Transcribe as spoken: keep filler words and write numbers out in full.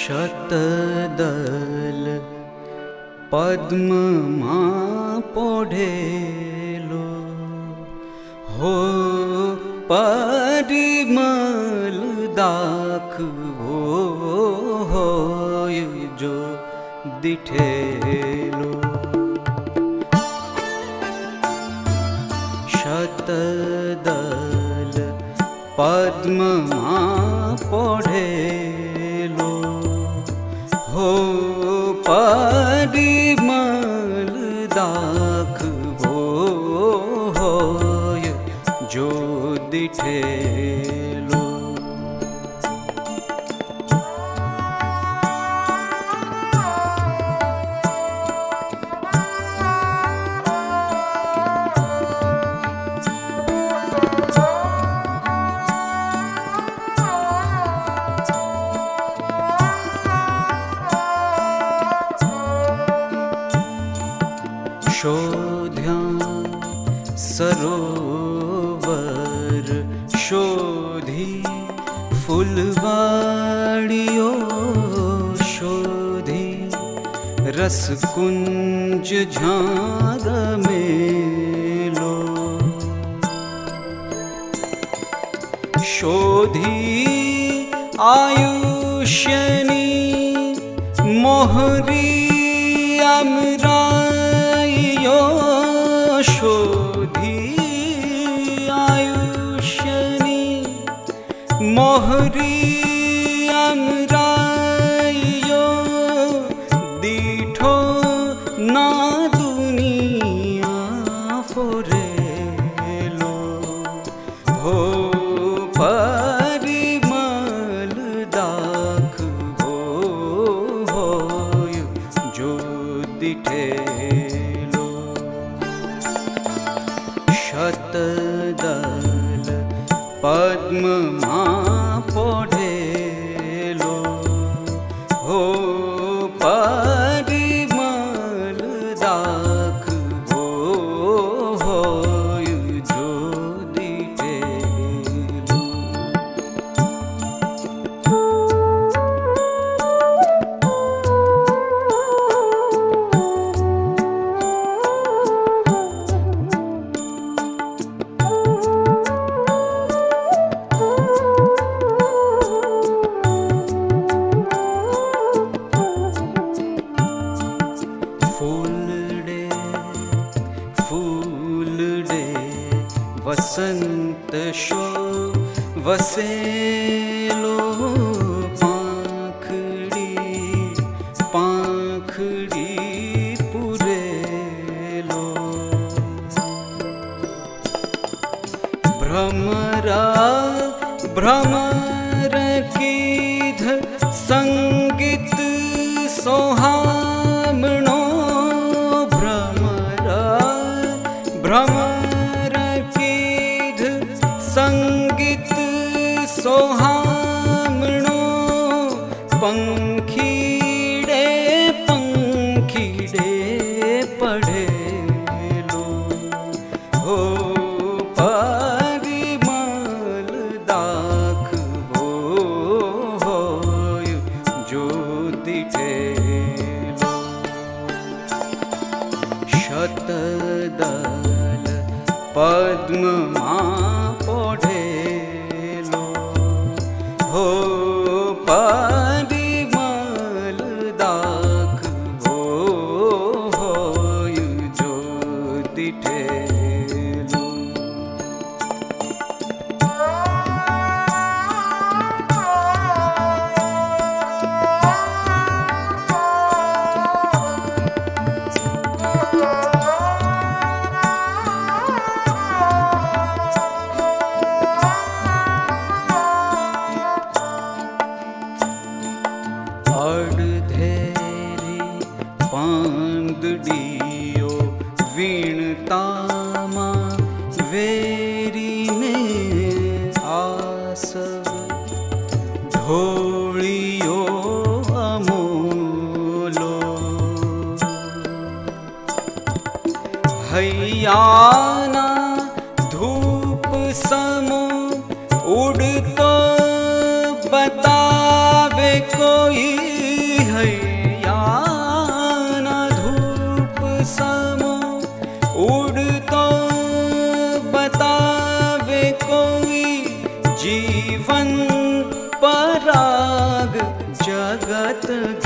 शतदल पद्म मां पोढ़ेलो हो परिमल दाखवो होय जो दिठेलो। शतदल पद्म मां पोढ़ेलो हो परिमल दाखवो होय जो दिठेलो। शोध्या सरोवर शोधी फुलवाड़ियो शोधी रसकुंज झाग मेलो शोधी आयुष्यनी मोहरी अमरा शोधी आयुष्यनी मोहरी अमरायो दीठो ना दुनिया फोरेलो हो परिमल दाखवो होय जो दिठेलो। शतदल पद्म मां पोढ़ेलो हो परिमल दाखवो होय जो दिठेलो। वसंत शो वसेलो पाखड़ी पाखड़ी पुरेलो भ्रमरा भ्रमर कीध संगीत सोहामणो भ्रमरा भ्रमर संगीत सोहामणो पंखीड़े पंखीड़े पढ़ेलो हो परिमल दाखवो होय जो दिठेलो। शतदल पद्म मां पोढ़ेलो हो परिमल दाखवो होय जो दिठेलो। पांदड़ियो वीणतामा वेरी ने आसव ढोलियो अमोलो हैयाना धूप समो उड़तो बतावे कोई जीवन पराग जगत